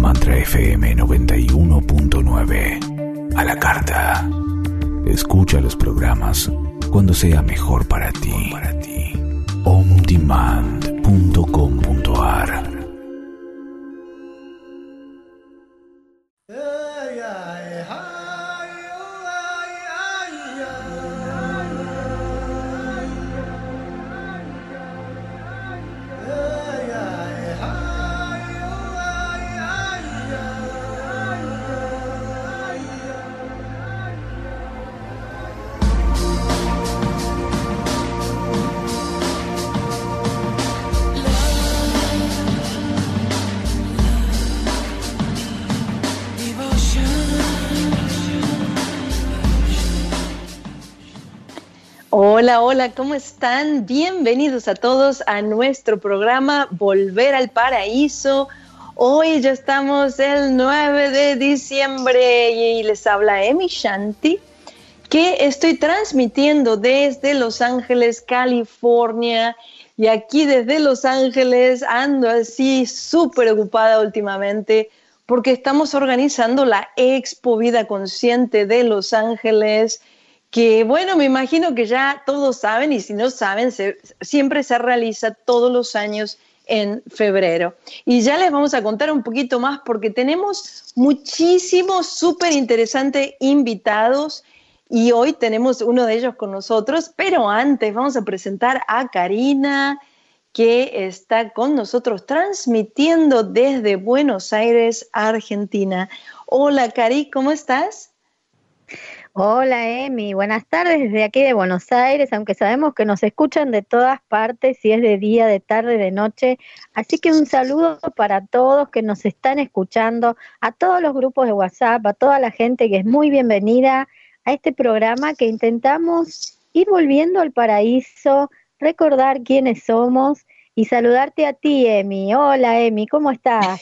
Mantra FM 91.9. A la carta. Escucha los programas cuando sea mejor para ti. ondemand.com.ar. Hola, hola, ¿cómo están? Bienvenidos a todos a nuestro programa Volver al Paraíso. Hoy ya estamos el 9 de diciembre y les habla Emi Shanti, que estoy transmitiendo desde Los Ángeles, California. Y aquí desde Los Ángeles ando así súper ocupada últimamente porque estamos organizando la Expo Vida Consciente de Los Ángeles, que bueno, me imagino que ya todos saben, y si no saben, siempre se realiza todos los años en febrero. Y ya les vamos a contar un poquito más porque tenemos muchísimos súper interesantes invitados y hoy tenemos uno de ellos con nosotros, pero antes vamos a presentar a Karina, que está con nosotros transmitiendo desde Buenos Aires, Argentina. Hola, Cari, ¿cómo estás? Hola Emi, buenas tardes desde aquí de Buenos Aires, aunque sabemos que nos escuchan de todas partes, si es de día, de tarde, de noche, así que un saludo para todos que nos están escuchando, a todos los grupos de WhatsApp, a toda la gente que es muy bienvenida a este programa que intentamos ir volviendo al paraíso, recordar quiénes somos y saludarte a ti, Emi. Hola Emi, ¿cómo estás?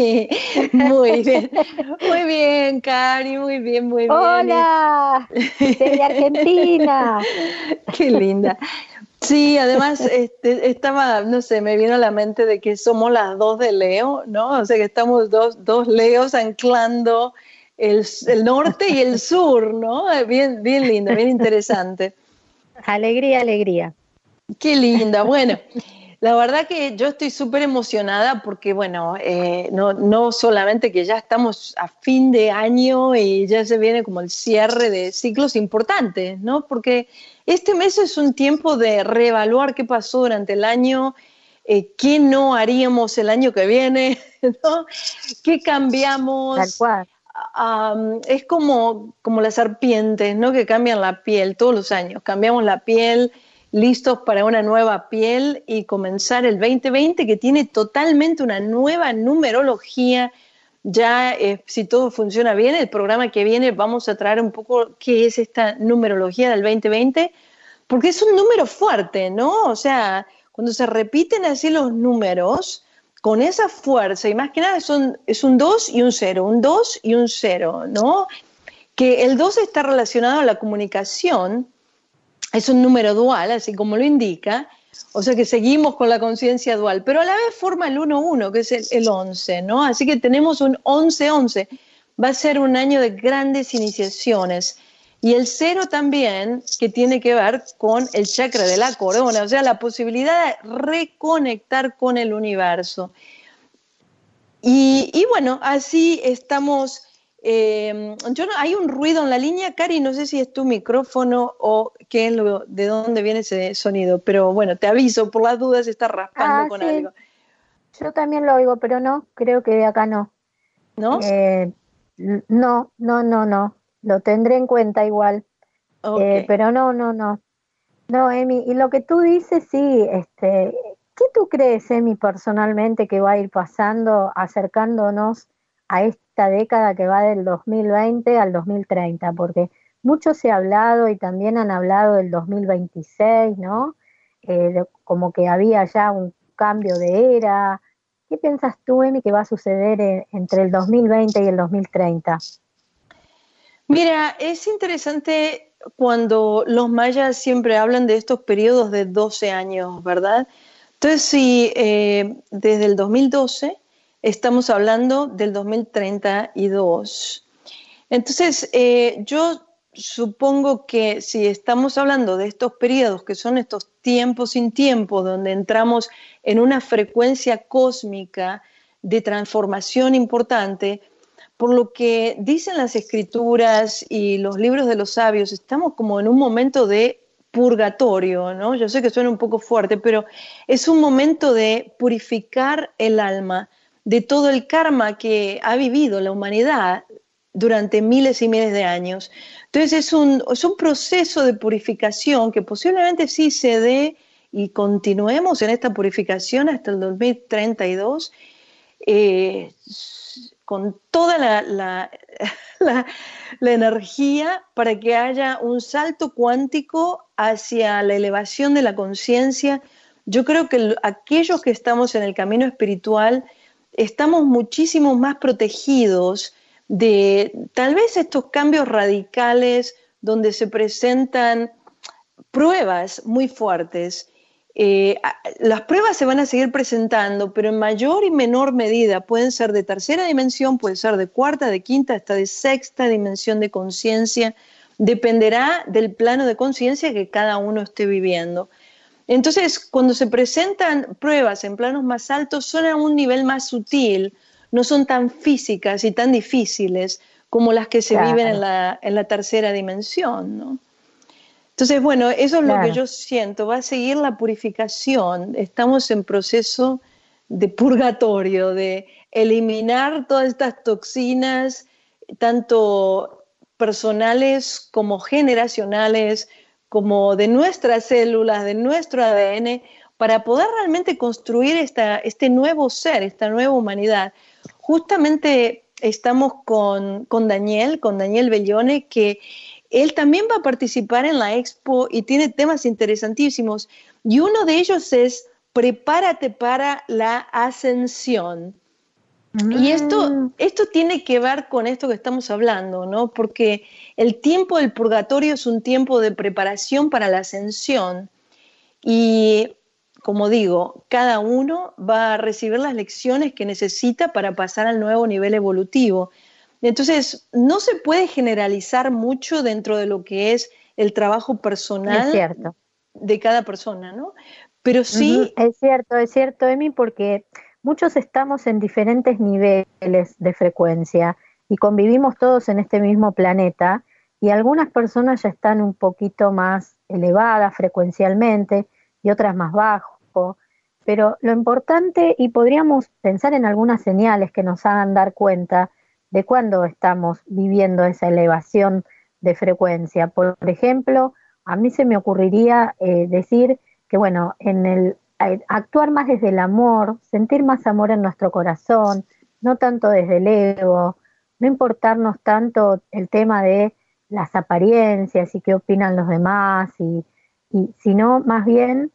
Muy bien, Cari, muy bien, muy bien. Hola, desde Argentina. Qué linda. Sí, además estaba, no sé, me vino a la mente de que somos las dos de Leo, ¿no? O sea que estamos dos Leos anclando el norte y el sur, ¿no? Bien, bien lindo, bien interesante. Alegría, alegría. Qué linda. Bueno, la verdad que yo estoy súper emocionada porque, bueno, no solamente que ya estamos a fin de año y ya se viene como el cierre de ciclos importantes, ¿no? Porque este mes es un tiempo de reevaluar qué pasó durante el año, qué no haríamos el año que viene, ¿no? ¿Qué cambiamos? Tal cual. Es como las serpientes, ¿no? Que cambian la piel todos los años. Cambiamos la piel, listos para una nueva piel y comenzar el 2020, que tiene totalmente una nueva numerología. Ya, si todo funciona bien, el programa que viene vamos a traer un poco qué es esta numerología del 2020, porque es un número fuerte, ¿no? O sea, cuando se repiten así los números, con esa fuerza, y más que nada es un 2 y un 0, un 2 y un 0, ¿no? Que el 2 está relacionado a la comunicación, es un número dual, así como lo indica, o sea que seguimos con la conciencia dual, pero a la vez forma el 1-1, que es el 11, ¿no? Así que tenemos un 11-11, va a ser un año de grandes iniciaciones. Y el 0 también, que tiene que ver con el chakra de la corona, o sea, la posibilidad de reconectar con el universo. Y bueno, así estamos. Hay un ruido en la línea, Cari, no sé si es tu micrófono o qué es de dónde viene ese sonido, pero bueno, te aviso, por las dudas está raspando con sí. algo. Yo también lo oigo, pero no, creo que de acá no. ¿No? No, lo tendré en cuenta igual, Okay. pero no. No, Emi, y lo que tú dices, sí, ¿qué tú crees, Emi, personalmente que va a ir pasando, acercándonos a esta década que va del 2020 al 2030? Porque mucho se ha hablado y también han hablado del 2026, ¿no? Como que había ya un cambio de era. ¿Qué piensas tú, Emi, que va a suceder entre el 2020 y el 2030? Mira, es interesante cuando los mayas siempre hablan de estos periodos de 12 años, ¿verdad? Entonces, si desde el 2012 estamos hablando del 2032. Entonces, yo supongo que si estamos hablando de estos periodos, que son estos tiempos sin tiempo, donde entramos en una frecuencia cósmica de transformación importante, por lo que dicen las escrituras y los libros de los sabios, estamos como en un momento de purgatorio, ¿no? Yo sé que suena un poco fuerte, pero es un momento de purificar el alma de todo el karma que ha vivido la humanidad durante miles y miles de años. Entonces es un proceso de purificación que posiblemente sí se dé y continuemos en esta purificación hasta el 2032, con toda la energía para que haya un salto cuántico hacia la elevación de la conciencia. Yo creo que aquellos que estamos en el camino espiritual estamos muchísimo más protegidos de tal vez estos cambios radicales donde se presentan pruebas muy fuertes. Las pruebas se van a seguir presentando, pero en mayor y menor medida pueden ser de tercera dimensión, pueden ser de cuarta, de quinta, hasta de sexta dimensión de conciencia. Dependerá del plano de conciencia que cada uno esté viviendo. Entonces, cuando se presentan pruebas en planos más altos, son a un nivel más sutil, no son tan físicas y tan difíciles como las que se viven en la tercera dimensión, ¿no? Entonces, bueno, eso es lo que yo siento, va a seguir la purificación, estamos en proceso de purgatorio, de eliminar todas estas toxinas, tanto personales como generacionales, como de nuestras células, de nuestro ADN, para poder realmente construir este nuevo ser, esta nueva humanidad. Justamente estamos con Daniel Bellone, que él también va a participar en la expo y tiene temas interesantísimos. Y uno de ellos es prepárate para la ascensión. Y esto tiene que ver con esto que estamos hablando, ¿no? Porque el tiempo del purgatorio es un tiempo de preparación para la ascensión. Y, como digo, cada uno va a recibir las lecciones que necesita para pasar al nuevo nivel evolutivo. Entonces, no se puede generalizar mucho dentro de lo que es el trabajo personal de cada persona, ¿no? Pero sí... Es cierto, Emi, porque muchos estamos en diferentes niveles de frecuencia y convivimos todos en este mismo planeta y algunas personas ya están un poquito más elevadas frecuencialmente y otras más bajo, pero lo importante, y podríamos pensar en algunas señales que nos hagan dar cuenta de cuándo estamos viviendo esa elevación de frecuencia. Por ejemplo, a mí se me ocurriría decir que, bueno, en el actuar más desde el amor, sentir más amor en nuestro corazón, no tanto desde el ego, no importarnos tanto el tema de las apariencias y qué opinan los demás, y sino más bien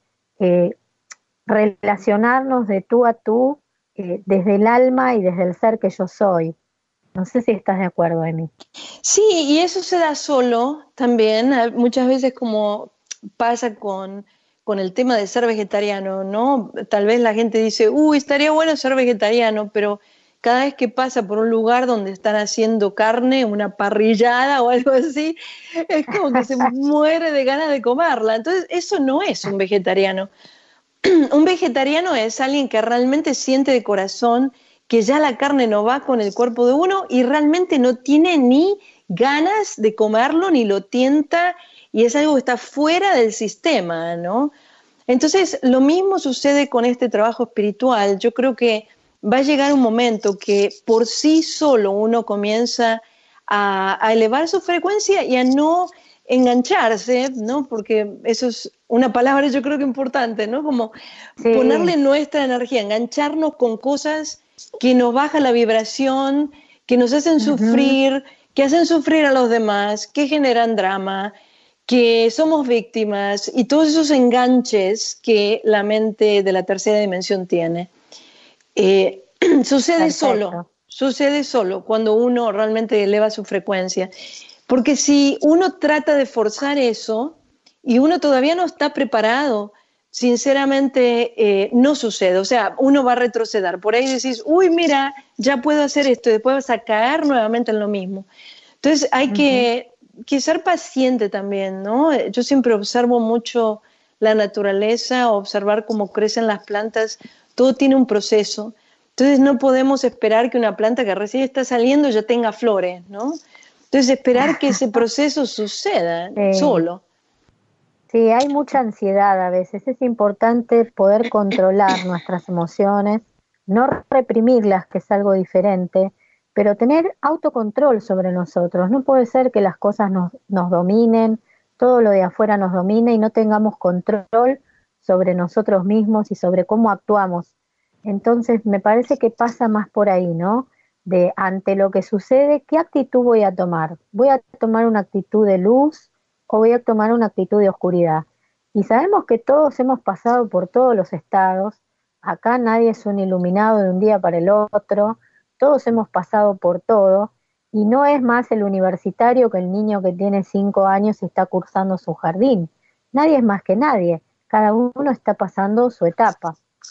relacionarnos de tú a tú desde el alma y desde el ser que yo soy. No sé si estás de acuerdo, Emi. Sí, y eso se da solo también, muchas veces como pasa con el tema de ser vegetariano, ¿no? Tal vez la gente dice, estaría bueno ser vegetariano, pero cada vez que pasa por un lugar donde están haciendo carne, una parrillada o algo así, es como que se muere de ganas de comerla. Entonces, eso no es un vegetariano. Un vegetariano es alguien que realmente siente de corazón que ya la carne no va con el cuerpo de uno y realmente no tiene ni ganas de comerlo, ni lo tienta, y es algo que está fuera del sistema, ¿no? Entonces, lo mismo sucede con este trabajo espiritual. Yo creo que va a llegar un momento que por sí solo uno comienza a elevar su frecuencia y a no engancharse, ¿no? Porque eso es una palabra yo creo que importante, ¿no? Como ponerle nuestra energía, engancharnos con cosas que nos baja la vibración, que nos hacen sufrir, que hacen sufrir a los demás, que generan drama, que somos víctimas y todos esos enganches que la mente de la tercera dimensión tiene. Sucede solo cuando uno realmente eleva su frecuencia. Porque si uno trata de forzar eso y uno todavía no está preparado, sinceramente no sucede. O sea, uno va a retroceder. Por ahí decís, uy, mira, ya puedo hacer esto, y después vas a caer nuevamente en lo mismo. Entonces hay que ser paciente también, ¿no? Yo siempre observo mucho la naturaleza, observar cómo crecen las plantas, todo tiene un proceso. Entonces no podemos esperar que una planta que recién está saliendo ya tenga flores, ¿no? Entonces esperar que ese proceso suceda solo. Sí, hay mucha ansiedad a veces. Es importante poder controlar nuestras emociones, no reprimirlas, que es algo diferente, pero tener autocontrol sobre nosotros. No puede ser que las cosas nos dominen, todo lo de afuera nos domine y no tengamos control sobre nosotros mismos y sobre cómo actuamos. Entonces me parece que pasa más por ahí, ¿no? De ante lo que sucede, ¿qué actitud voy a tomar? ¿Voy a tomar una actitud de luz o voy a tomar una actitud de oscuridad? Y sabemos que todos hemos pasado por todos los estados, acá nadie es un iluminado de un día para el otro, todos hemos pasado por todo, y no es más el universitario que el niño que tiene 5 años y está cursando su jardín. Nadie es más que nadie, cada uno está pasando su etapa.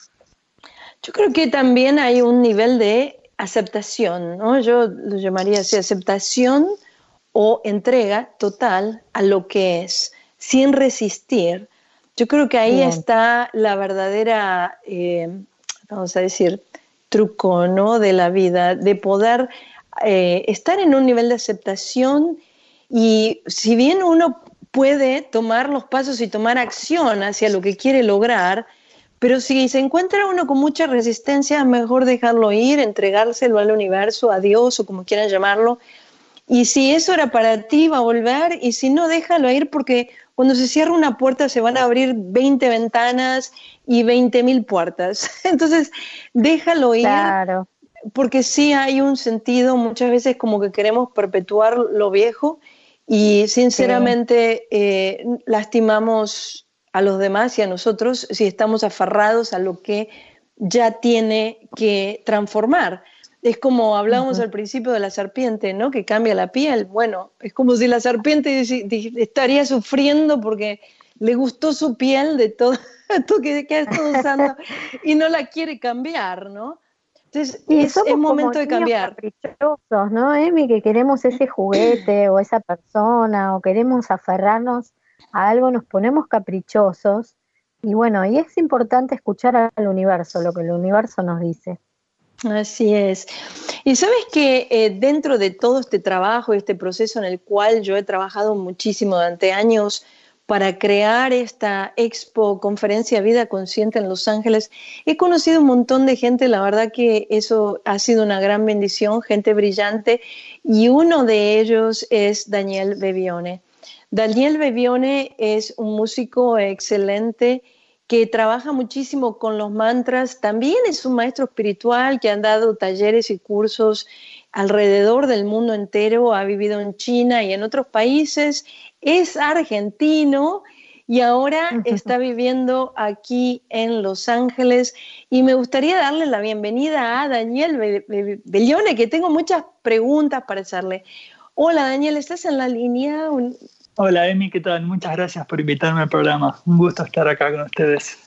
Yo creo que también hay un nivel de aceptación, ¿no? Yo lo llamaría así, aceptación o entrega total a lo que es, sin resistir. Yo creo que ahí está la verdadera, vamos a decir, truco, ¿no? De la vida, de poder estar en un nivel de aceptación, y si bien uno puede tomar los pasos y tomar acción hacia lo que quiere lograr, pero si se encuentra uno con mucha resistencia, es mejor dejarlo ir, entregárselo al universo, a Dios o como quieran llamarlo. Y si eso era para ti, va a volver, y si no, déjalo ir, porque cuando se cierra una puerta se van a abrir 20 ventanas y 20.000 puertas. Entonces, déjalo ir, claro, porque sí hay un sentido, muchas veces como que queremos perpetuar lo viejo y sinceramente lastimamos a los demás y a nosotros si estamos aferrados a lo que ya tiene que transformar. Es como hablábamos al principio de la serpiente, ¿no? Que cambia la piel. Bueno, es como si la serpiente estaría sufriendo porque le gustó su piel de todo que ha estado usando y no la quiere cambiar, ¿no? Entonces es momento de cambiar. Caprichosos, ¿no, Emi? Que queremos ese juguete o esa persona o queremos aferrarnos a algo, nos ponemos caprichosos y bueno, y es importante escuchar al universo, lo que el universo nos dice. Así es. Y sabes que dentro de todo este trabajo, este proceso en el cual yo he trabajado muchísimo durante años para crear esta expo, conferencia Vida Consciente en Los Ángeles, he conocido un montón de gente, la verdad que eso ha sido una gran bendición, gente brillante, y uno de ellos es Daniel Bevione. Daniel Bevione es un músico excelente que trabaja muchísimo con los mantras, también es un maestro espiritual que ha dado talleres y cursos alrededor del mundo entero, ha vivido en China y en otros países, es argentino y ahora está viviendo aquí en Los Ángeles, y me gustaría darle la bienvenida a Daniel Bevione, que tengo muchas preguntas para hacerle. Hola Daniel, ¿estás en la línea? Hola Emi, ¿qué tal? Muchas gracias por invitarme al programa. Un gusto estar acá con ustedes.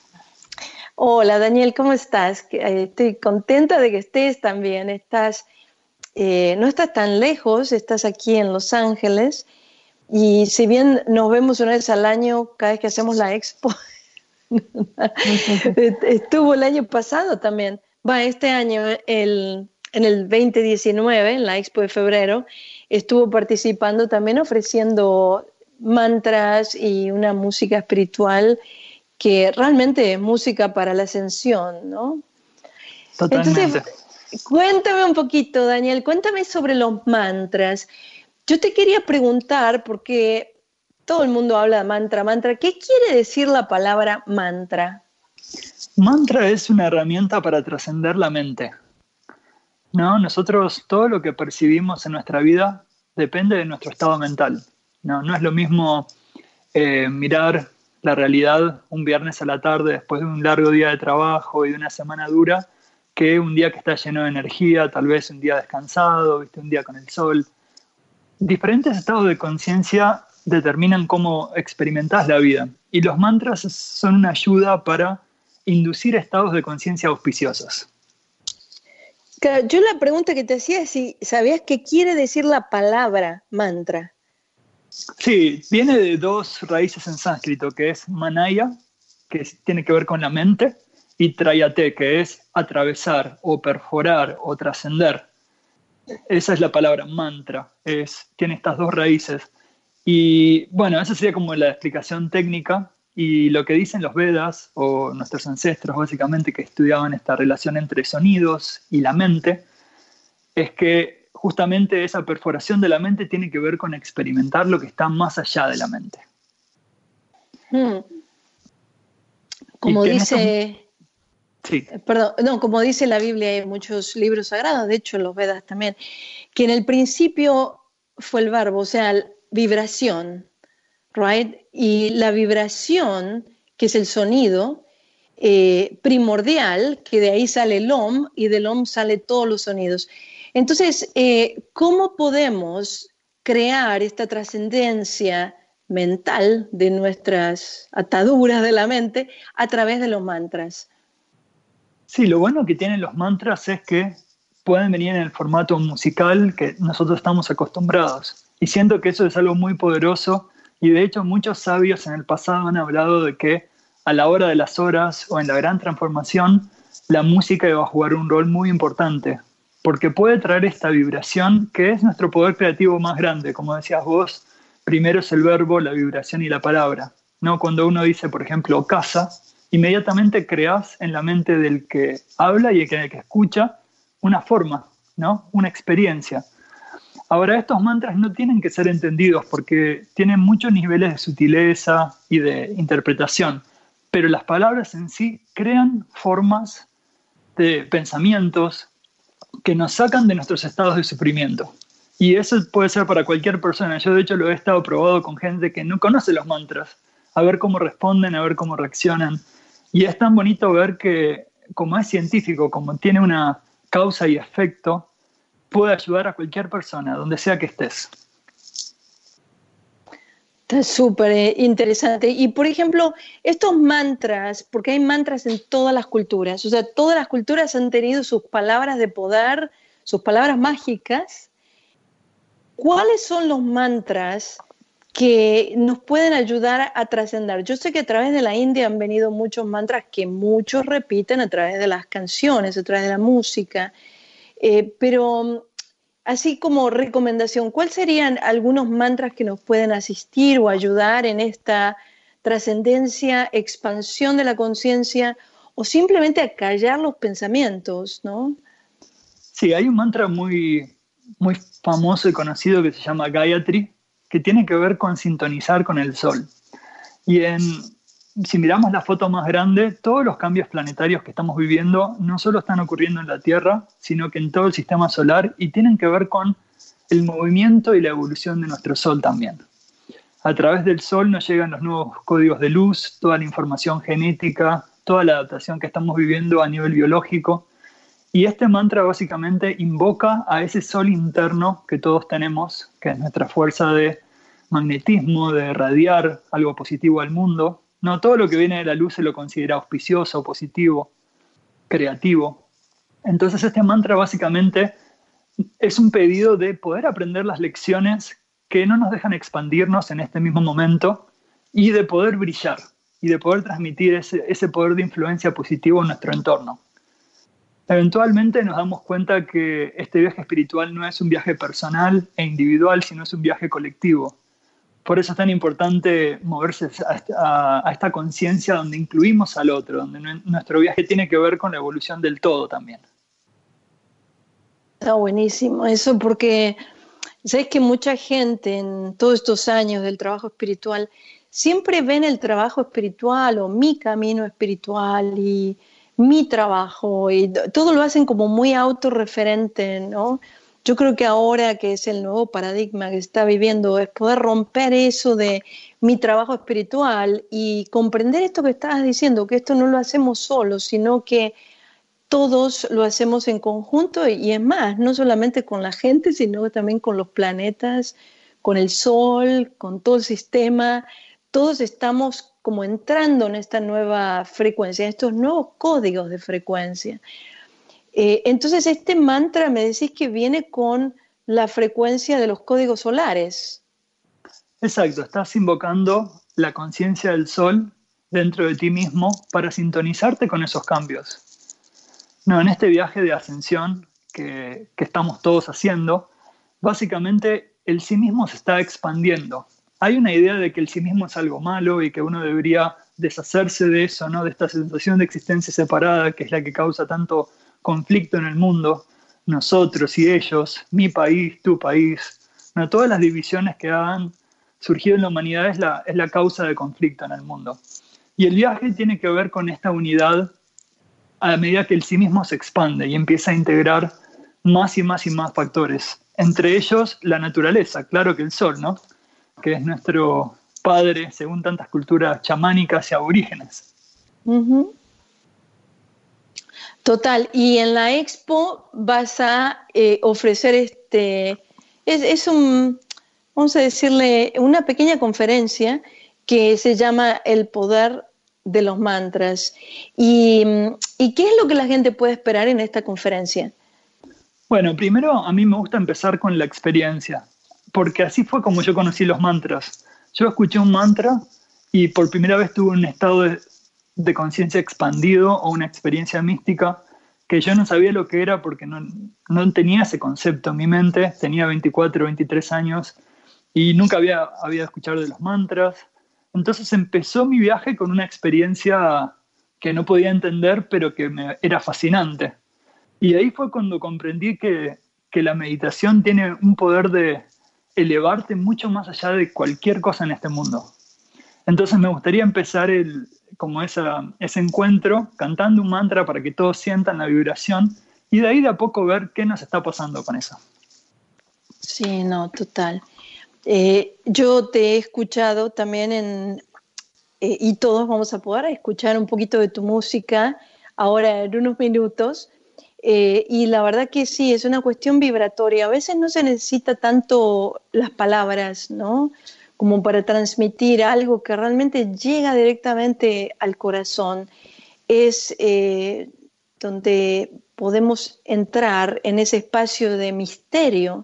Hola Daniel, ¿cómo estás? Estoy contenta de que estés también. No estás tan lejos, estás aquí en Los Ángeles, y si bien nos vemos una vez al año cada vez que hacemos la expo, estuvo el año pasado también, este año en el 2019, en la expo de febrero, estuvo participando también ofreciendo mantras y una música espiritual que realmente es música para la ascensión, ¿no? Totalmente. Entonces, cuéntame un poquito, Daniel, cuéntame sobre los mantras. Yo te quería preguntar, porque todo el mundo habla de mantra. ¿Qué quiere decir la palabra mantra? Mantra es una herramienta para trascender la mente. ¿No? Nosotros, todo lo que percibimos en nuestra vida depende de nuestro estado mental. No es lo mismo mirar la realidad un viernes a la tarde después de un largo día de trabajo y de una semana dura, que un día que está lleno de energía, tal vez un día descansado, ¿viste? Un día con el sol. Diferentes estados de conciencia determinan cómo experimentás la vida. Y los mantras son una ayuda para inducir estados de conciencia auspiciosos. Claro, yo la pregunta que te hacía es si sabías qué quiere decir la palabra mantra. Sí, viene de dos raíces en sánscrito, que es manaya, que tiene que ver con la mente, y trayate, que es atravesar o perforar o trascender. Esa es la palabra mantra, tiene estas dos raíces. Y bueno, esa sería como la explicación técnica. Y lo que dicen los Vedas, o nuestros ancestros básicamente, que estudiaban esta relación entre sonidos y la mente, es que justamente esa perforación de la mente tiene que ver con experimentar lo que está más allá de la mente. Como dice... Sí. Perdón, no, como dice la Biblia, hay muchos libros sagrados, de hecho en los Vedas también, que en el principio fue el verbo, o sea, vibración, right? Y la vibración, que es el sonido primordial, que de ahí sale el Om, y del Om sale todos los sonidos. Entonces, ¿cómo podemos crear esta trascendencia mental de nuestras ataduras de la mente a través de los mantras? Sí, lo bueno que tienen los mantras es que pueden venir en el formato musical que nosotros estamos acostumbrados. Y siento que eso es algo muy poderoso, y de hecho muchos sabios en el pasado han hablado de que a la hora de las horas o en la gran transformación, la música iba a jugar un rol muy importante, porque puede traer esta vibración que es nuestro poder creativo más grande. Como decías vos, primero es el verbo, la vibración y la palabra, ¿no? Cuando uno dice, por ejemplo, casa, inmediatamente creas en la mente del que habla y el que escucha una forma, ¿no? Una experiencia. Ahora, estos mantras no tienen que ser entendidos porque tienen muchos niveles de sutileza y de interpretación, pero las palabras en sí crean formas de pensamientos que nos sacan de nuestros estados de sufrimiento. Y eso puede ser para cualquier persona. Yo de hecho lo he estado probado con gente que no conoce los mantras, a ver cómo responden, a ver cómo reaccionan. Y es tan bonito ver que, como es científico, como tiene una causa y efecto, puede ayudar a cualquier persona, donde sea que estés. Está súper interesante. Y, por ejemplo, estos mantras, porque hay mantras en todas las culturas, o sea, todas las culturas han tenido sus palabras de poder, sus palabras mágicas. ¿Cuáles son los mantras que nos pueden ayudar a trascender? Yo sé que a través de la India han venido muchos mantras que muchos repiten a través de las canciones, a través de la música, pero así como recomendación, ¿cuáles serían algunos mantras que nos pueden asistir o ayudar en esta trascendencia, expansión de la conciencia o simplemente a callar los pensamientos, ¿no? Sí, hay un mantra muy famoso y conocido que se llama Gayatri, que tiene que ver con sintonizar con el sol. Y si miramos la foto más grande, todos los cambios planetarios que estamos viviendo no solo están ocurriendo en la Tierra, sino que en todo el sistema solar, y tienen que ver con el movimiento y la evolución de nuestro sol también. A través del sol nos llegan los nuevos códigos de luz, toda la información genética, toda la adaptación que estamos viviendo a nivel biológico. Y este mantra básicamente invoca a ese sol interno que todos tenemos, que es nuestra fuerza de magnetismo, de irradiar algo positivo al mundo. No todo lo que viene de la luz se lo considera auspicioso, positivo, creativo. Entonces este mantra básicamente es un pedido de poder aprender las lecciones que no nos dejan expandirnos en este mismo momento y de poder brillar y de poder transmitir ese poder de influencia positivo en nuestro entorno. Eventualmente nos damos cuenta que este viaje espiritual no es un viaje personal e individual, sino es un viaje colectivo. Por eso es tan importante moverse a esta conciencia donde incluimos al otro, donde nuestro viaje tiene que ver con la evolución del todo también. Está buenísimo eso, porque sabes que mucha gente en todos estos años del trabajo espiritual siempre ven el trabajo espiritual o mi camino espiritual y mi trabajo, y todo lo hacen como muy autorreferente, ¿no? Yo creo que ahora que es el nuevo paradigma que se está viviendo es poder romper eso de mi trabajo espiritual y comprender esto que estabas diciendo, que esto no lo hacemos solos, sino que todos lo hacemos en conjunto y es más, no solamente con la gente, sino también con los planetas, con el sol, con todo el sistema. Todos estamos como entrando en esta nueva frecuencia, en estos nuevos códigos de frecuencia. Entonces este mantra me decís que viene con la frecuencia de los códigos solares. Exacto, estás invocando la conciencia del sol dentro de ti mismo para sintonizarte con esos cambios. No, en este viaje de ascensión que estamos todos haciendo, básicamente el sí mismo se está expandiendo. Hay una idea de que el sí mismo es algo malo y que uno debería deshacerse de eso, ¿no? De esta sensación de existencia separada que es la que causa tanto conflicto en el mundo, nosotros y ellos, mi país, tu país. No, todas las divisiones que han surgido en la humanidad es la causa de conflicto en el mundo. Y el viaje tiene que ver con esta unidad a medida que el sí mismo se expande y empieza a integrar más y más y más factores. Entre ellos, la naturaleza, claro que el sol, ¿no? Que es nuestro padre, según tantas culturas chamánicas y aborígenes. Uh-huh. Total, y en la expo vas a ofrecer vamos a decirle, una pequeña conferencia que se llama El Poder de los Mantras. ¿Y qué es lo que la gente puede esperar en esta conferencia? Bueno, primero a mí me gusta empezar con la experiencia, porque así fue como yo conocí los mantras. Yo escuché un mantra y por primera vez tuve un estado de conciencia expandido o una experiencia mística que yo no sabía lo que era porque no tenía ese concepto en mi mente. Tenía 24, 23 años y nunca había escuchado de los mantras. Entonces empezó mi viaje con una experiencia que no podía entender, pero que era fascinante. Y ahí fue cuando comprendí que la meditación tiene un poder de elevarte mucho más allá de cualquier cosa en este mundo. Entonces me gustaría empezar ese encuentro cantando un mantra para que todos sientan la vibración y de ahí de a poco ver qué nos está pasando con eso. Sí, no, total. Yo te he escuchado también y todos vamos a poder escuchar un poquito de tu música ahora en unos minutos. Y la verdad que sí, es una cuestión vibratoria. A veces no se necesita tanto las palabras, ¿no? Como para transmitir algo que realmente llega directamente al corazón. Es donde podemos entrar en ese espacio de misterio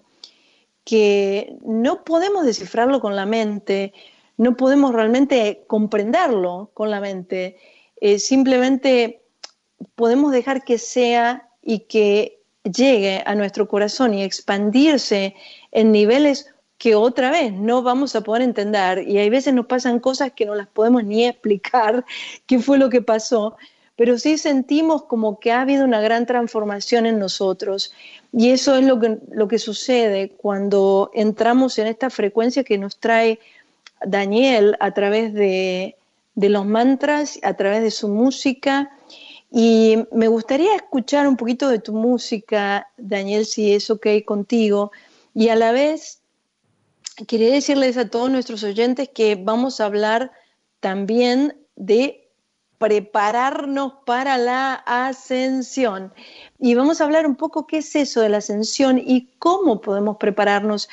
que no podemos descifrarlo con la mente, no podemos realmente comprenderlo con la mente. Simplemente podemos dejar que sea y que llegue a nuestro corazón y expandirse en niveles que otra vez no vamos a poder entender. Y hay veces nos pasan cosas que no las podemos ni explicar qué fue lo que pasó, pero sí sentimos como que ha habido una gran transformación en nosotros. Y eso es lo que sucede cuando entramos en esta frecuencia que nos trae Daniel a través de los mantras, a través de su música. Y me gustaría escuchar un poquito de tu música, Daniel, si es ok contigo. Y a la vez, quería decirles a todos nuestros oyentes que vamos a hablar también de prepararnos para la ascensión. Y vamos a hablar un poco qué es eso de la ascensión y cómo podemos prepararnos.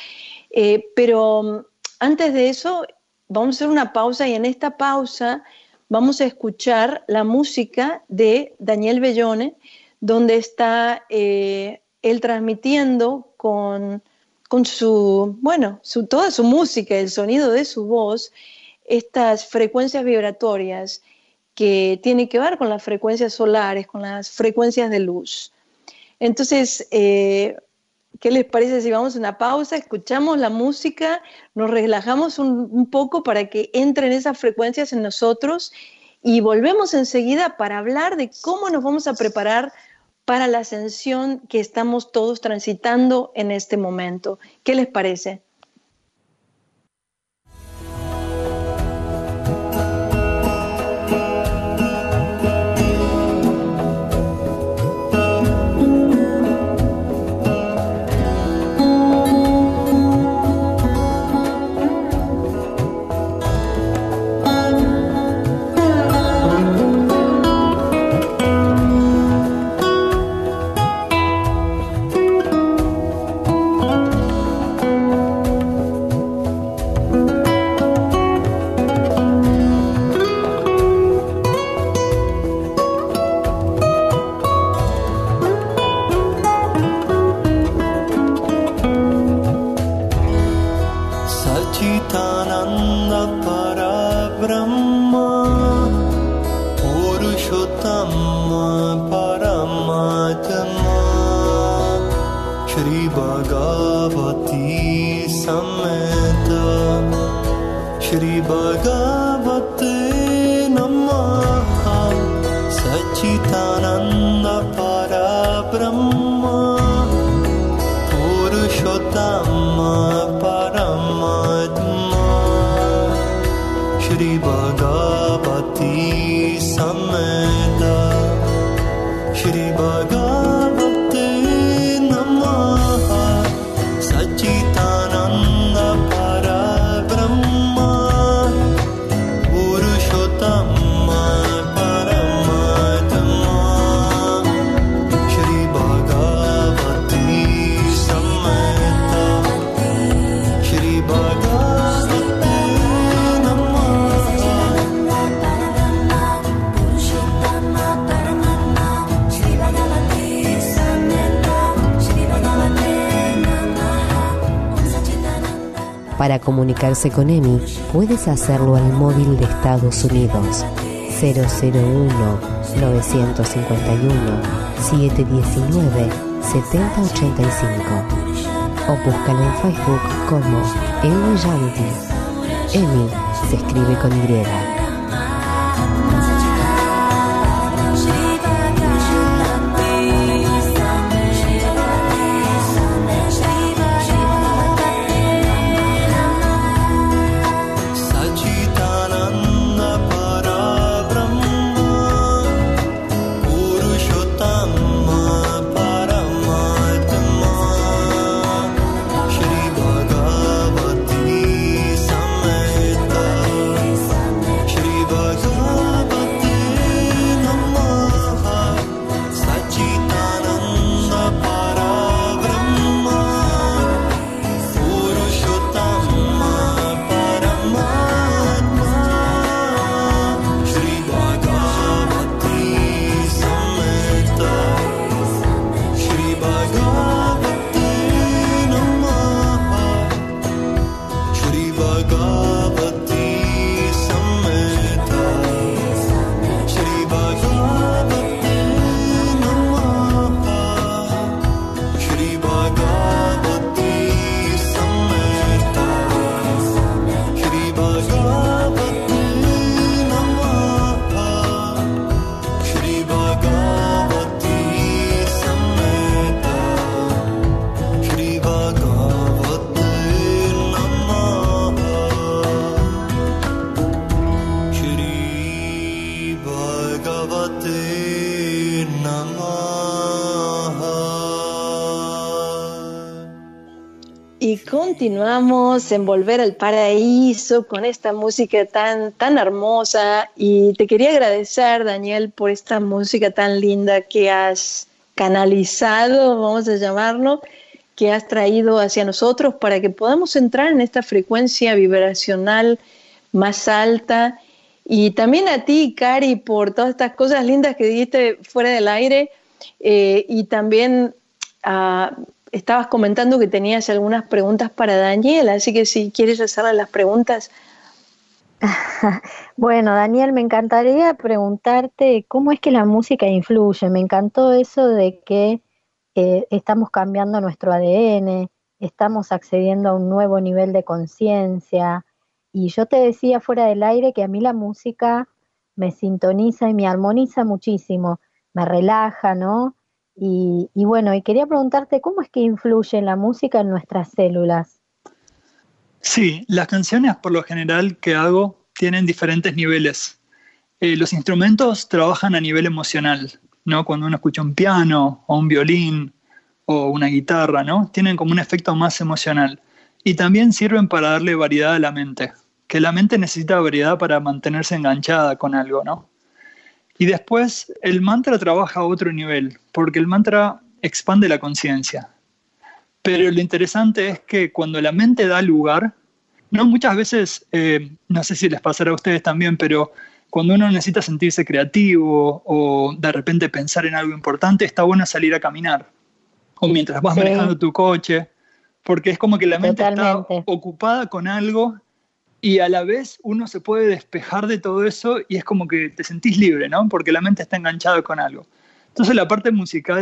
Pero antes de eso, vamos a hacer una pausa y en esta pausa vamos a escuchar la música de Daniel Bellone, donde está él transmitiendo con toda su música, el sonido de su voz, estas frecuencias vibratorias que tienen que ver con las frecuencias solares, con las frecuencias de luz. Entonces, ¿qué les parece si vamos a una pausa, escuchamos la música, nos relajamos un poco para que entren esas frecuencias en nosotros y volvemos enseguida para hablar de cómo nos vamos a preparar para la ascensión que estamos todos transitando en este momento? ¿Qué les parece? Shri Bhagavati Sameta Shri Bhagavate Namaha Sachitananda Parabrahma Purushottama Paramatma Shri Bhagavati Sameta Shri Bhagavate Namaha Sachitananda Parabrahma Purushottama Paramatma Shri Bhagavati Sameta Shri Bhagavate Namaha Para comunicarse con Emi, puedes hacerlo al móvil de Estados Unidos 001-951-719-7085 o búscala en Facebook como Emi Yanti. Emi se escribe con Y. Sachitananda Parabrahma Purushottama Paramatma Shri Bhagavati Sameta Shri Bhagavate Namaha Sachitananda Parabrahma Purushottama Paramatma Shri Bhagavati Sameta Shri Bhagavate Namaha Shri Bhagavati Sameta Shri Bhagavate Namaha Shri Bhagavati Sameta Shri Bhagavate Namaha Shri Bhagavati Sameta Shri Bhagavate Namaha Shri Bhagavate Namaha. Y continuamos en Volver al Paraíso con esta música tan hermosa. Y te quería agradecer, Daniel, por esta música tan linda que has canalizado, vamos a llamarlo, que has traído hacia nosotros para que podamos entrar en esta frecuencia vibracional más alta. Y también a ti, Cari, por todas estas cosas lindas que dijiste fuera del aire. Y también estabas comentando que tenías algunas preguntas para Daniel, así que si quieres hacerle las preguntas. Bueno, Daniel, me encantaría preguntarte cómo es que la música influye. Me encantó eso de que estamos cambiando nuestro ADN, estamos accediendo a un nuevo nivel de conciencia. Y yo te decía fuera del aire que a mí la música me sintoniza y me armoniza muchísimo, me relaja, ¿no? Y bueno, y quería preguntarte cómo es que influye la música en nuestras células. Sí, las canciones por lo general que hago tienen diferentes niveles. Los instrumentos trabajan a nivel emocional, ¿no? Cuando uno escucha un piano o un violín o una guitarra, ¿no? Tienen como un efecto más emocional. Y también sirven para darle variedad a la mente, que la mente necesita variedad para mantenerse enganchada con algo, ¿no? Y después el mantra trabaja a otro nivel, porque el mantra expande la conciencia. Pero lo interesante es que cuando la mente da lugar, no muchas veces, no sé si les pasará a ustedes también, pero cuando uno necesita sentirse creativo o de repente pensar en algo importante, está bueno salir a caminar. O mientras vas manejando tu coche, porque es como que la mente está ocupada con algo y a la vez uno se puede despejar de todo eso y es como que te sentís libre, ¿no? Porque la mente está enganchada con algo. Entonces la parte musical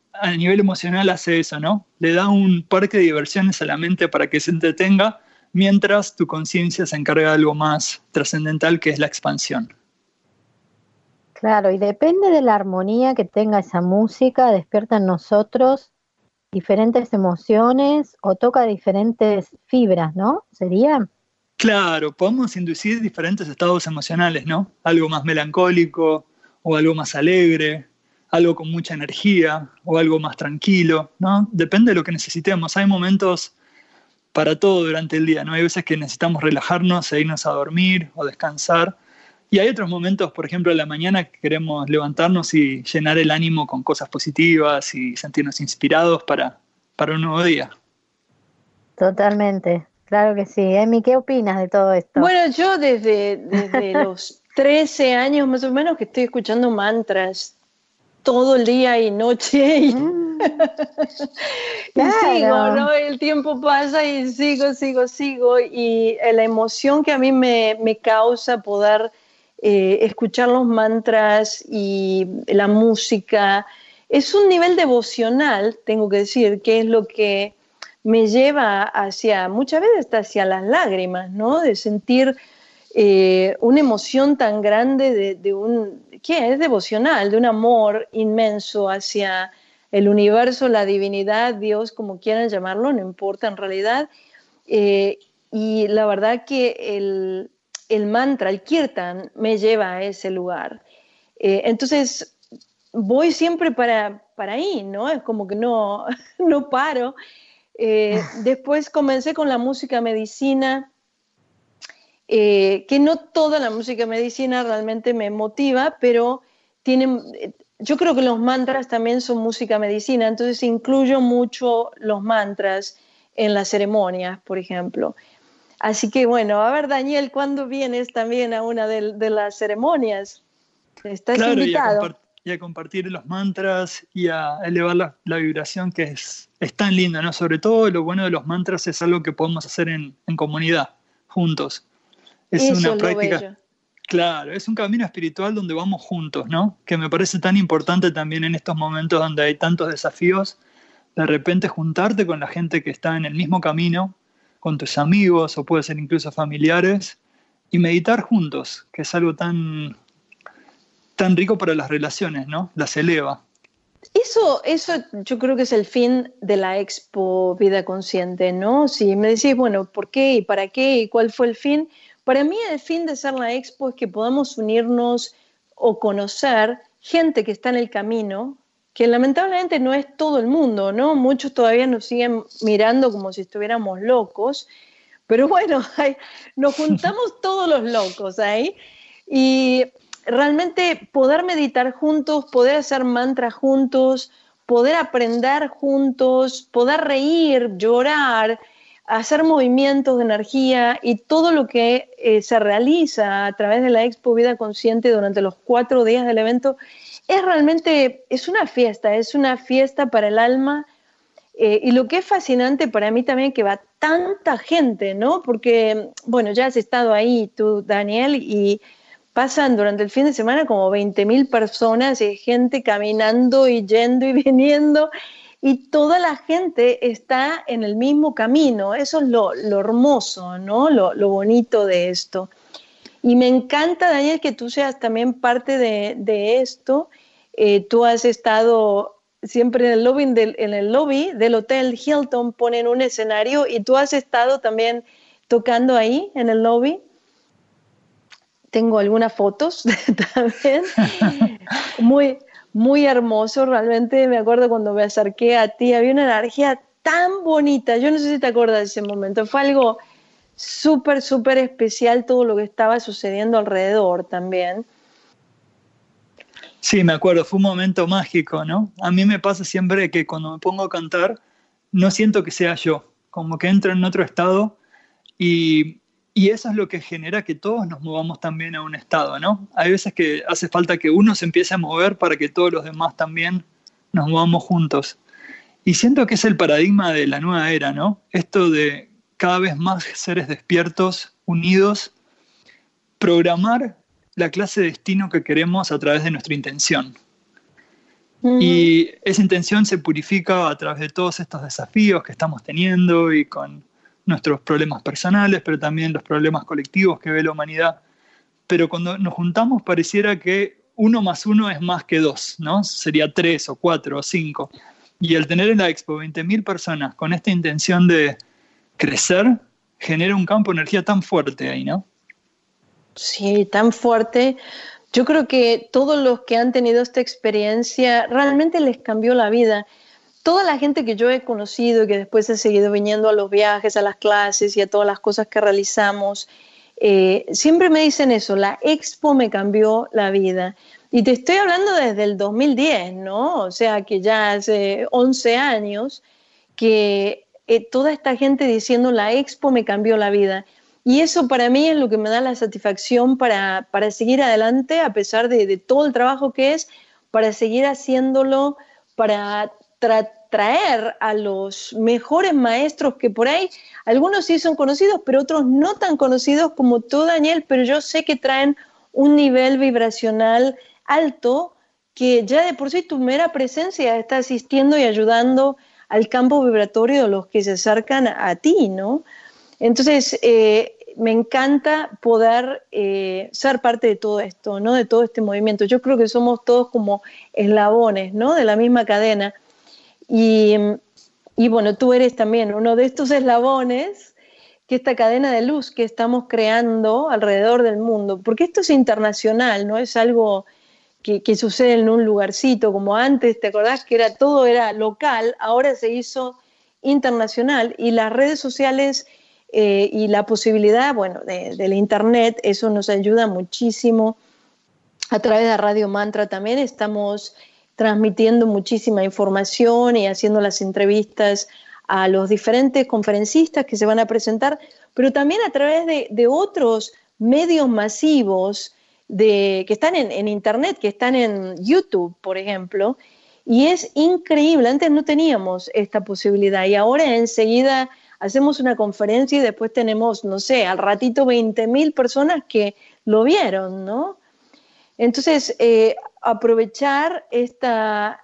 a nivel emocional hace eso, ¿no? Le da un parque de diversiones a la mente para que se entretenga, mientras tu conciencia se encarga de algo más trascendental, que es la expansión. Claro, y depende de la armonía que tenga esa música, despierta en nosotros diferentes emociones o toca diferentes fibras, ¿no? ¿Sería? Claro, podemos inducir diferentes estados emocionales, ¿no? Algo más melancólico o algo más alegre, algo con mucha energía o algo más tranquilo, ¿no? Depende de lo que necesitemos. Hay momentos para todo durante el día, ¿no? Hay veces que necesitamos relajarnos e irnos a dormir o descansar. Y hay otros momentos, por ejemplo, a la mañana que queremos levantarnos y llenar el ánimo con cosas positivas y sentirnos inspirados para un nuevo día. Totalmente, claro que sí. Emi, ¿qué opinas de todo esto? Bueno, yo desde los 13 años más o menos que estoy escuchando mantras todo el día y noche y Claro. sigo, ¿no? El tiempo pasa y sigo y la emoción que a mí me causa poder escuchar los mantras y la música es un nivel devocional, tengo que decir, que es lo que me lleva hacia, muchas veces hasta hacia las lágrimas, ¿no? De sentir una emoción tan grande de un, ¿qué? Es devocional, de un amor inmenso hacia el universo, la divinidad, Dios, como quieran llamarlo, no importa en realidad. Y la verdad que el mantra, el kirtan, me lleva a ese lugar. Entonces, voy siempre para ahí, ¿no? Es como que no paro. Después comencé con la música medicina, que no toda la música medicina realmente me motiva, pero yo creo que los mantras también son música medicina, entonces incluyo mucho los mantras en las ceremonias, por ejemplo. Así que bueno, a ver, Daniel, ¿cuándo vienes también a una de las ceremonias? Estás invitado. Y a compartir los mantras y a elevar la vibración, que es tan linda, ¿no? Sobre todo lo bueno de los mantras es algo que podemos hacer en comunidad, juntos. Es Eso una es práctica, lo bello. claro, es un camino espiritual donde vamos juntos, ¿no? Que me parece tan importante también en estos momentos donde hay tantos desafíos, de repente juntarte con la gente que está en el mismo camino, con tus amigos o puede ser incluso familiares, y meditar juntos, que es algo tan rico para las relaciones, ¿no? Las eleva. Eso yo creo que es el fin de la Expo Vida Consciente, ¿no? Si me decís, bueno, ¿por qué y para qué y cuál fue el fin? Para mí el fin de ser la Expo es que podamos unirnos o conocer gente que está en el camino, que lamentablemente no es todo el mundo, ¿no? Muchos todavía nos siguen mirando como si estuviéramos locos, pero bueno, nos juntamos todos los locos ahí y realmente poder meditar juntos, poder hacer mantras juntos, poder aprender juntos, poder reír, llorar, hacer movimientos de energía y todo lo que se realiza a través de la Expo Vida Consciente durante los 4 días del evento es una fiesta para el alma. Y lo que es fascinante para mí también que va tanta gente, ¿no? Porque, bueno, ya has estado ahí tú, Daniel, y pasan durante el fin de semana como 20.000 personas y gente caminando y yendo y viniendo y toda la gente está en el mismo camino. Eso es lo hermoso, ¿no? Lo bonito de esto. Y me encanta, Daniel, que tú seas también parte de esto. Tú has estado siempre en el lobby del Hotel Hilton, ponen un escenario y tú has estado también tocando ahí en el lobby. Tengo algunas fotos también, muy hermoso, realmente me acuerdo cuando me acerqué a ti, había una energía tan bonita, yo no sé si te acuerdas de ese momento, fue algo súper especial todo lo que estaba sucediendo alrededor también. Sí, me acuerdo, fue un momento mágico, ¿no? A mí me pasa siempre que cuando me pongo a cantar, no siento que sea yo, como que entro en otro estado y eso es lo que genera que todos nos movamos también a un estado, ¿no? Hay veces que hace falta que uno se empiece a mover para que todos los demás también nos movamos juntos. Y siento que es el paradigma de la nueva era, ¿no? Esto de cada vez más seres despiertos, unidos, programar la clase de destino que queremos a través de nuestra intención. Y esa intención se purifica a través de todos estos desafíos que estamos teniendo y con nuestros problemas personales, pero también los problemas colectivos que ve la humanidad. Pero cuando nos juntamos pareciera que 1 más 1 es más que 2, ¿no? Sería 3 o 4 o 5. Y el tener en la expo 20.000 personas con esta intención de crecer, genera un campo de energía tan fuerte ahí, ¿no? Sí, tan fuerte. Yo creo que todos los que han tenido esta experiencia realmente les cambió la vida. Toda la gente que yo he conocido y que después he seguido viniendo a los viajes, a las clases y a todas las cosas que realizamos, siempre me dicen eso, la expo me cambió la vida. Y te estoy hablando desde el 2010, ¿no? O sea, que ya hace 11 años que toda esta gente diciendo la expo me cambió la vida. Y eso para mí es lo que me da la satisfacción para seguir adelante, a pesar de todo el trabajo que es, para seguir haciéndolo, para traer a los mejores maestros que por ahí, algunos sí son conocidos, pero otros no tan conocidos como tú, Daniel, pero yo sé que traen un nivel vibracional alto que ya de por sí tu mera presencia está asistiendo y ayudando al campo vibratorio de los que se acercan a ti, ¿no? Entonces, me encanta poder ser parte de todo esto, ¿no? De todo este movimiento. Yo creo que somos todos como eslabones, ¿no? De la misma cadena. Y bueno, tú eres también uno de estos eslabones, que esta cadena de luz que estamos creando alrededor del mundo, porque esto es internacional, no es algo que sucede en un lugarcito como antes, ¿te acordás que todo era local? Ahora se hizo internacional y las redes sociales y la posibilidad, bueno, de la internet, eso nos ayuda muchísimo. A través de Radio Mantra también estamos transmitiendo muchísima información y haciendo las entrevistas a los diferentes conferencistas que se van a presentar, pero también a través de otros medios masivos que están en internet, que están en YouTube, por ejemplo, y es increíble. Antes no teníamos esta posibilidad y ahora enseguida hacemos una conferencia y después tenemos, no sé, al ratito 20.000 personas que lo vieron, ¿no? Entonces, aprovechar esta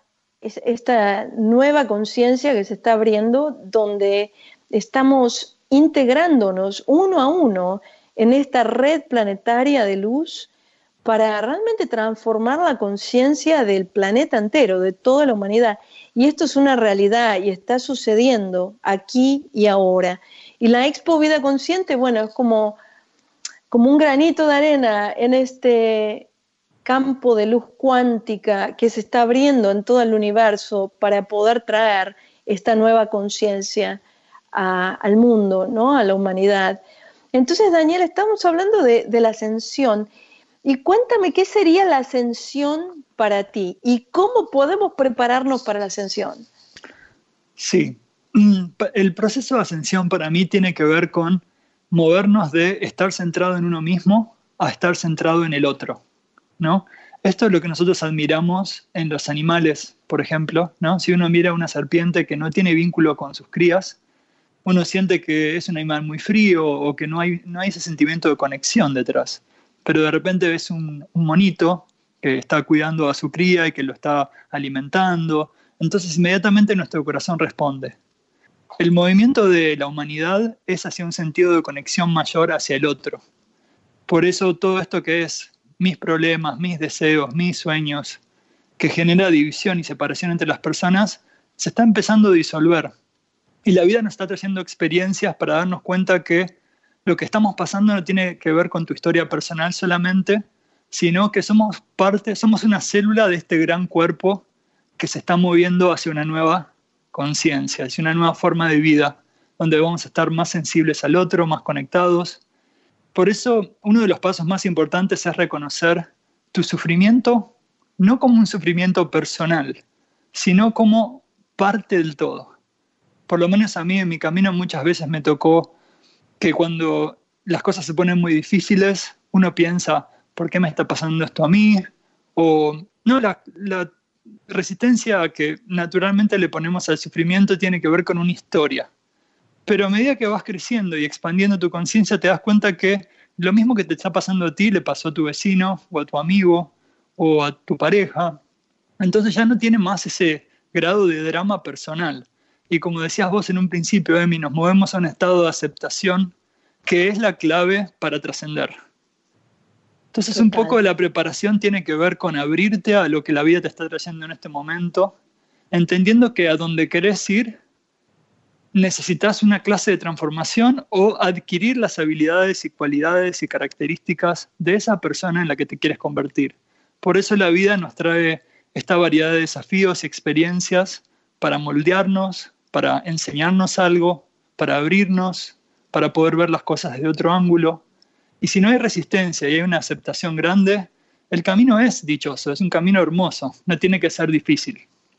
nueva conciencia que se está abriendo, donde estamos integrándonos uno a uno en esta red planetaria de luz para realmente transformar la conciencia del planeta entero, de toda la humanidad. Y esto es una realidad y está sucediendo aquí y ahora. Y la Expo Vida Consciente, bueno, es como un granito de arena en este campo de luz cuántica que se está abriendo en todo el universo para poder traer esta nueva conciencia al mundo, ¿no? A la humanidad. Entonces, Daniel, estamos hablando de la ascensión. Y cuéntame, ¿qué sería la ascensión para ti? ¿Y cómo podemos prepararnos para la ascensión? Sí, el proceso de ascensión para mí tiene que ver con movernos de estar centrado en uno mismo a estar centrado en el otro, ¿no? Esto es lo que nosotros admiramos en los animales, por ejemplo, ¿no? Si uno mira a una serpiente que no tiene vínculo con sus crías, uno siente que es un animal muy frío o que no hay ese sentimiento de conexión detrás. Pero de repente ves un monito que está cuidando a su cría y que lo está alimentando, entonces inmediatamente nuestro corazón responde. El movimiento de la humanidad es hacia un sentido de conexión mayor hacia el otro. Por eso todo esto que es mis problemas, mis deseos, mis sueños, que genera división y separación entre las personas, se está empezando a disolver. Y la vida nos está trayendo experiencias para darnos cuenta que lo que estamos pasando no tiene que ver con tu historia personal solamente, sino que somos una célula de este gran cuerpo que se está moviendo hacia una nueva conciencia, hacia una nueva forma de vida, donde vamos a estar más sensibles al otro, más conectados. Por eso, uno de los pasos más importantes es reconocer tu sufrimiento, no como un sufrimiento personal, sino como parte del todo. Por lo menos a mí en mi camino muchas veces me tocó que cuando las cosas se ponen muy difíciles, uno piensa, ¿por qué me está pasando esto a mí? O no, la resistencia que naturalmente le ponemos al sufrimiento tiene que ver con una historia. Pero a medida que vas creciendo y expandiendo tu conciencia, te das cuenta que lo mismo que te está pasando a ti le pasó a tu vecino, o a tu amigo, o a tu pareja. Entonces ya no tiene más ese grado de drama personal. Y como decías vos en un principio, Emi, nos movemos a un estado de aceptación que es la clave para trascender. Entonces un poco de la preparación tiene que ver con abrirte a lo que la vida te está trayendo en este momento, entendiendo que a donde querés ir necesitas una clase de transformación o adquirir las habilidades y cualidades y características de esa persona en la que te quieres convertir. Por eso la vida nos trae esta variedad de desafíos y experiencias para moldearnos, para enseñarnos algo, para abrirnos, para poder ver las cosas desde otro ángulo. Y si no hay resistencia y hay una aceptación grande, el camino es dichoso, es un camino hermoso, no tiene que ser difícil.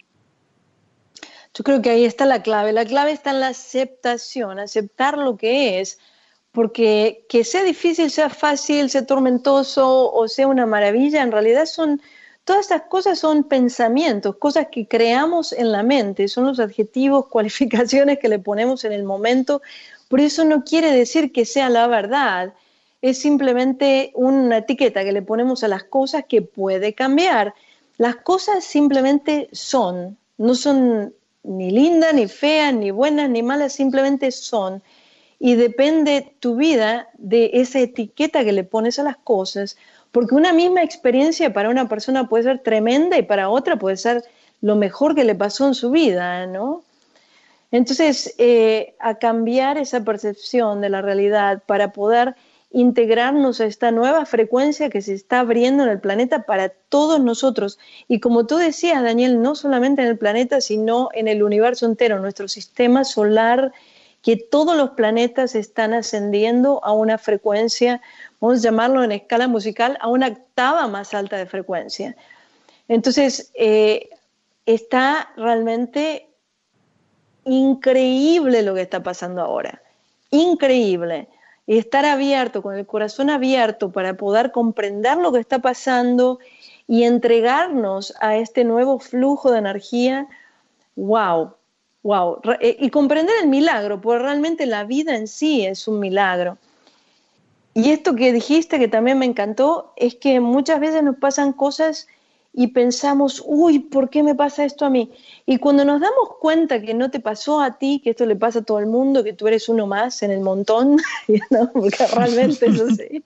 Yo creo que ahí está la clave. La clave está en la aceptación, aceptar lo que es, porque que sea difícil, sea fácil, sea tormentoso o sea una maravilla, en realidad todas estas cosas son pensamientos, cosas que creamos en la mente, son los adjetivos, cualificaciones que le ponemos en el momento. Por eso no quiere decir que sea la verdad, es simplemente una etiqueta que le ponemos a las cosas que puede cambiar. Las cosas simplemente son, no son ni lindas, ni feas, ni buenas, ni malas, simplemente son. Y depende tu vida de esa etiqueta que le pones a las cosas, porque una misma experiencia para una persona puede ser tremenda y para otra puede ser lo mejor que le pasó en su vida, ¿no? Entonces, a cambiar esa percepción de la realidad para poder integrarnos a esta nueva frecuencia que se está abriendo en el planeta para todos nosotros. Y como tú decías, Daniel, no solamente en el planeta, sino en el universo entero, nuestro sistema solar, que todos los planetas están ascendiendo a una frecuencia, vamos a llamarlo en escala musical, a una octava más alta de frecuencia. Entonces, está realmente increíble lo que está pasando ahora, increíble. Y estar abierto, con el corazón abierto para poder comprender lo que está pasando y entregarnos a este nuevo flujo de energía, wow. Y comprender el milagro, porque realmente la vida en sí es un milagro. Y esto que dijiste, que también me encantó, es que muchas veces nos pasan cosas y pensamos, uy, ¿por qué me pasa esto a mí? Y cuando nos damos cuenta que no te pasó a ti, que esto le pasa a todo el mundo, que tú eres uno más en el montón, ¿no? Porque realmente es así.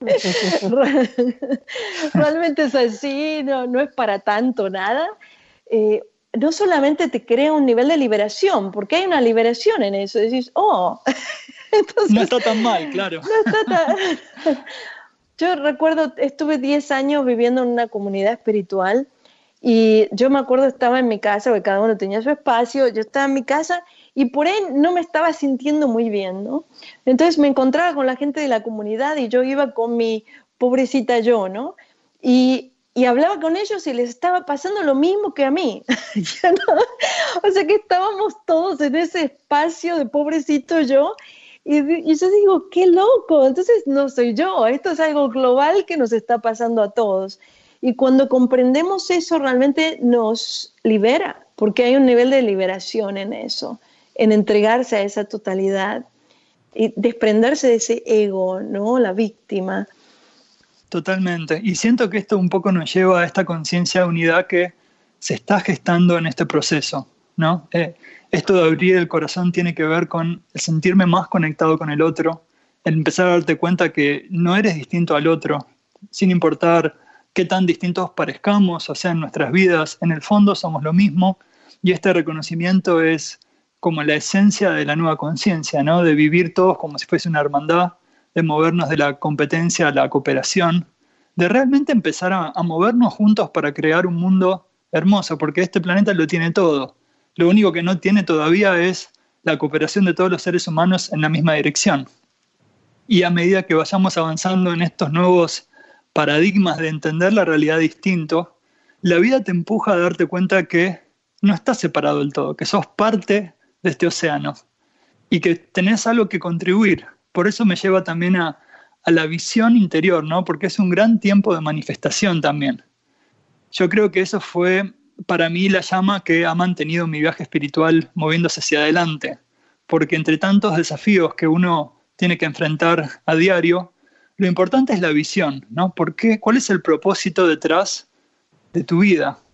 Realmente es así, no es para tanto nada. No solamente te crea un nivel de liberación, porque hay una liberación en eso. Decís, oh. Entonces, no está tan mal, claro. No está tan... Yo recuerdo, estuve 10 años viviendo en una comunidad espiritual y yo me acuerdo estaba en mi casa, porque cada uno tenía su espacio, yo estaba en mi casa y por ahí no me estaba sintiendo muy bien, ¿no? Entonces me encontraba con la gente de la comunidad y yo iba con mi pobrecita yo, ¿no? Y hablaba con ellos y les estaba pasando lo mismo que a mí. ¿No? O sea que estábamos todos en ese espacio de pobrecito yo. Y yo digo, qué loco, entonces no soy yo, esto es algo global que nos está pasando a todos. Y cuando comprendemos eso realmente nos libera, porque hay un nivel de liberación en eso, en entregarse a esa totalidad y desprenderse de ese ego, ¿no? La víctima. Totalmente. Y siento que esto un poco nos lleva a esta conciencia de unidad que se está gestando en este proceso, ¿no? Esto de abrir el corazón tiene que ver con el sentirme más conectado con el otro, el empezar a darte cuenta que no eres distinto al otro, sin importar qué tan distintos parezcamos, o sea, en nuestras vidas, en el fondo somos lo mismo, y este reconocimiento es como la esencia de la nueva conciencia, ¿no? De vivir todos como si fuese una hermandad, de movernos de la competencia a la cooperación, de realmente empezar a movernos juntos para crear un mundo hermoso, porque este planeta lo tiene todo. Lo único que no tiene todavía es la cooperación de todos los seres humanos en la misma dirección. Y a medida que vayamos avanzando en estos nuevos paradigmas de entender la realidad distinto, la vida te empuja a darte cuenta que no estás separado del todo, que sos parte de este océano y que tenés algo que contribuir. Por eso me lleva también a la visión interior, ¿no? Porque es un gran tiempo de manifestación también. Yo creo que eso fue para mí la llama que ha mantenido mi viaje espiritual moviéndose hacia adelante, porque entre tantos desafíos que uno tiene que enfrentar a diario, lo importante es la visión, ¿no? ¿Cuál es el propósito detrás de tu vida?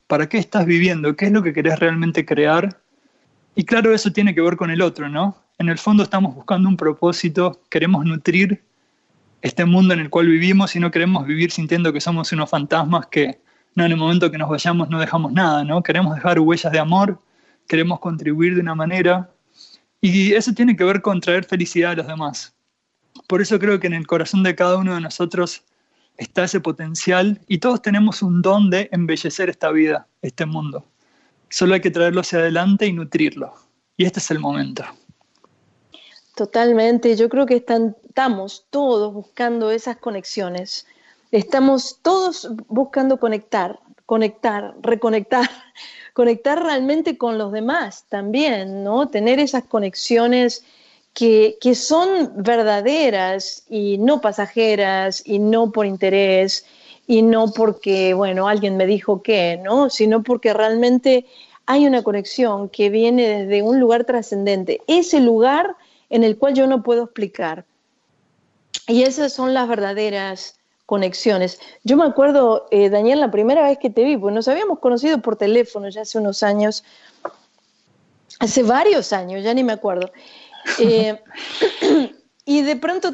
¿Para qué estás viviendo? ¿Qué es lo que querés realmente crear? Y claro, eso tiene que ver con el otro, ¿no? En el fondo estamos buscando un propósito, queremos nutrir este mundo en el cual vivimos y no queremos vivir sintiendo que somos unos fantasmas que no, en el momento que nos vayamos no dejamos nada, ¿no? Queremos dejar huellas de amor, queremos contribuir de una manera y eso tiene que ver con traer felicidad a los demás. Por eso creo que en el corazón de cada uno de nosotros está ese potencial y todos tenemos un don de embellecer esta vida, este mundo. Solo hay que traerlo hacia adelante y nutrirlo. Y este es el momento. Totalmente, yo creo que estamos todos buscando esas conexiones. Estamos todos buscando conectar, reconectar, conectar realmente con los demás también, ¿no? Tener esas conexiones que son verdaderas y no pasajeras y no por interés y no porque, bueno, alguien me dijo que, ¿no? Sino porque realmente hay una conexión que viene desde un lugar trascendente. Ese lugar en el cual yo no puedo explicar. Y esas son las verdaderas conexiones. Yo me acuerdo, Daniel, la primera vez que te vi, pues nos habíamos conocido por teléfono ya hace unos años, hace varios años, ya ni me acuerdo. Y de pronto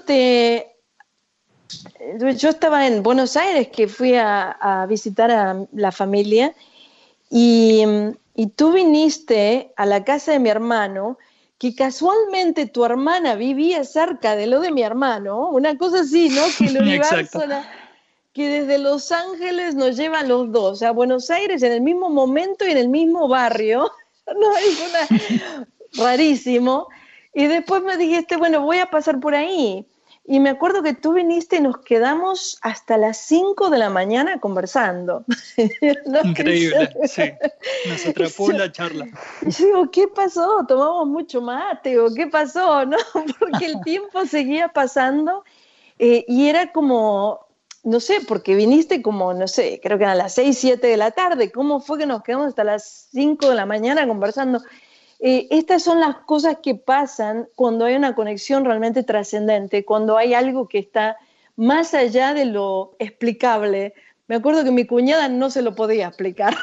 yo estaba en Buenos Aires, que fui a visitar a la familia, y tú viniste a la casa de mi hermano, que casualmente tu hermana vivía cerca de lo de mi hermano, una cosa así, ¿no? Que el universo, que desde Los Ángeles nos lleva a los dos, a Buenos Aires en el mismo momento y en el mismo barrio, ¿no? Es rarísimo. Y después me dijiste, bueno, voy a pasar por ahí. Y me acuerdo que tú viniste y nos quedamos hasta las 5 de la mañana conversando. ¿No? Increíble, sí. Nos atrapó la charla. Y yo digo, ¿qué pasó? ¿Tomamos mucho mate o qué pasó? ¿No? Porque el tiempo seguía pasando y era como, no sé, porque viniste como, no sé, creo que eran las 6, 7 de la tarde. ¿Cómo fue que nos quedamos hasta las 5 de la mañana conversando? Estas son las cosas que pasan cuando hay una conexión realmente trascendente, cuando hay algo que está más allá de lo explicable. Me acuerdo que mi cuñada no se lo podía explicar.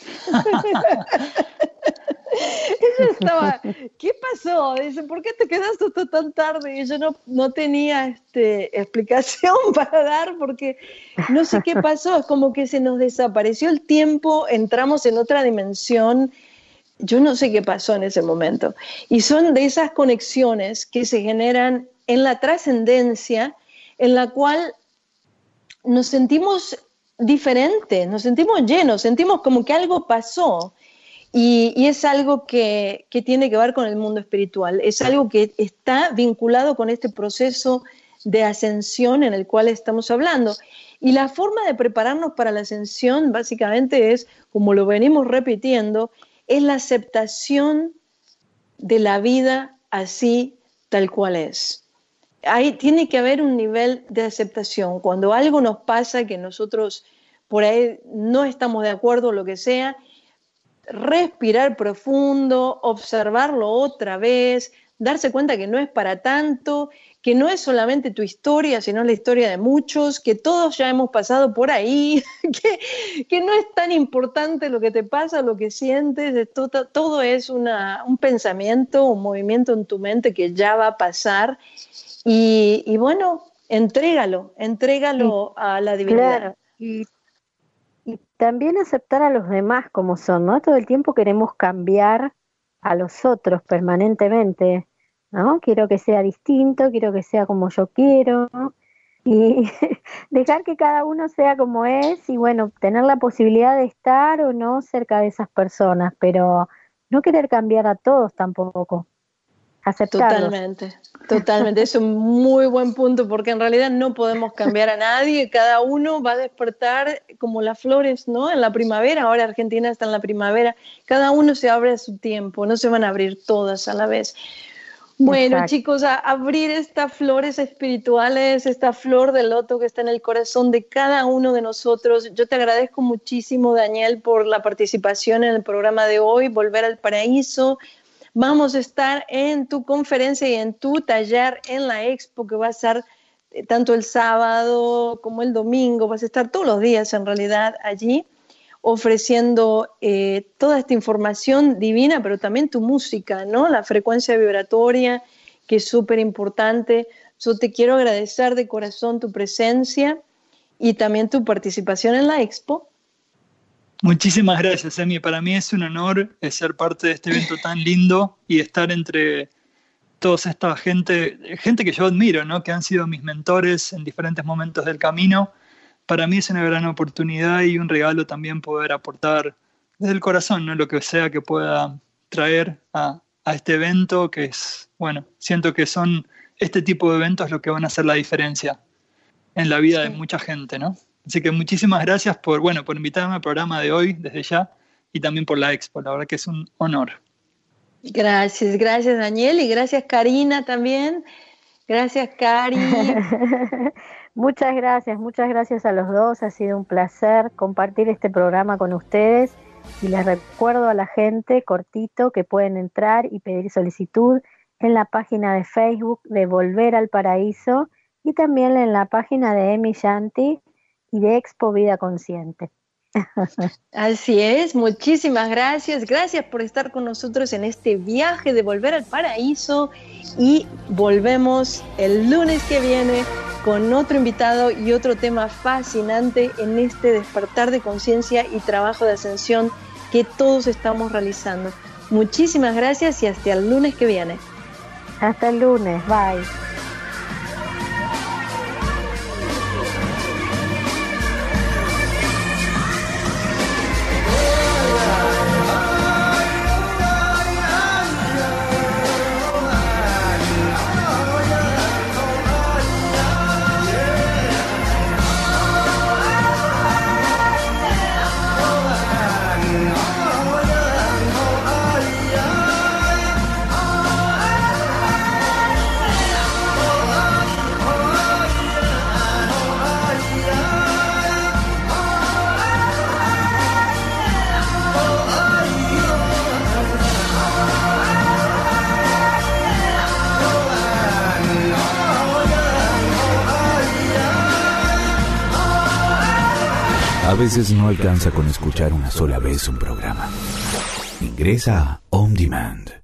Ella estaba, ¿qué pasó? Dice, ¿por qué te quedaste hasta tan tarde? Y yo no tenía explicación para dar porque no sé qué pasó. Es como que se nos desapareció el tiempo, entramos en otra dimensión. Yo no sé qué pasó en ese momento. Y son de esas conexiones que se generan en la trascendencia, en la cual nos sentimos diferentes, nos sentimos llenos, sentimos como que algo pasó. Y es algo que tiene que ver con el mundo espiritual. Es algo que está vinculado con este proceso de ascensión en el cual estamos hablando. Y la forma de prepararnos para la ascensión básicamente es, como lo venimos repitiendo, es la aceptación de la vida así tal cual es. Ahí tiene que haber un nivel de aceptación. Cuando algo nos pasa que nosotros por ahí no estamos de acuerdo o lo que sea, respirar profundo, observarlo otra vez, darse cuenta que no es para tanto, que no es solamente tu historia, sino la historia de muchos, que todos ya hemos pasado por ahí, que no es tan importante lo que te pasa, lo que sientes, todo es un pensamiento, un movimiento en tu mente que ya va a pasar y bueno, entrégalo a la divinidad. Claro, y también aceptar a los demás como son, ¿no? Todo el tiempo queremos cambiar a los otros permanentemente, ¿no? Quiero que sea distinto, quiero que sea como yo quiero, y dejar que cada uno sea como es, y bueno, tener la posibilidad de estar o no cerca de esas personas, pero no querer cambiar a todos tampoco, aceptarlos. Totalmente, es un muy buen punto, porque en realidad no podemos cambiar a nadie, cada uno va a despertar como las flores, ¿no? En la primavera, ahora Argentina está en la primavera, cada uno se abre a su tiempo, no se van a abrir todas a la vez. Bueno, exacto. Chicos, a abrir estas flores espirituales, esta flor de loto que está en el corazón de cada uno de nosotros. Yo te agradezco muchísimo, Daniel, por la participación en el programa de hoy, Volver al Paraíso. Vamos a estar en tu conferencia y en tu taller en la Expo, que va a ser tanto el sábado como el domingo, vas a estar todos los días en realidad allí. ofreciendo toda esta información divina, pero también tu música, ¿no? La frecuencia vibratoria, que es súper importante. Yo te quiero agradecer de corazón tu presencia y también tu participación en la expo. Muchísimas gracias, Emi. Para mí es un honor ser parte de este evento tan lindo y estar entre toda esta gente que yo admiro, ¿no? Que han sido mis mentores en diferentes momentos del camino. Para mí es una gran oportunidad y un regalo también poder aportar desde el corazón, ¿no? Lo que sea que pueda traer a este evento, que es, bueno, siento que son este tipo de eventos lo que van a hacer la diferencia en la vida de mucha gente, ¿no? Así que muchísimas gracias por invitarme al programa de hoy desde ya y también por la expo. La verdad que es un honor. Gracias Daniel y gracias Karina también. Gracias Cari. Muchas gracias a los dos. Ha sido un placer compartir este programa con ustedes y les recuerdo a la gente cortito que pueden entrar y pedir solicitud en la página de Facebook de Volver al Paraíso y también en la página de Emi Shanti y de Expo Vida Consciente. Así es, muchísimas gracias. Gracias por estar con nosotros en este viaje de Volver al Paraíso y volvemos el lunes que viene con otro invitado y otro tema fascinante en este despertar de conciencia y trabajo de ascensión que todos estamos realizando. Muchísimas gracias y hasta el lunes que viene. Hasta el lunes, bye. A veces no alcanza con escuchar una sola vez un programa. Ingresa a On Demand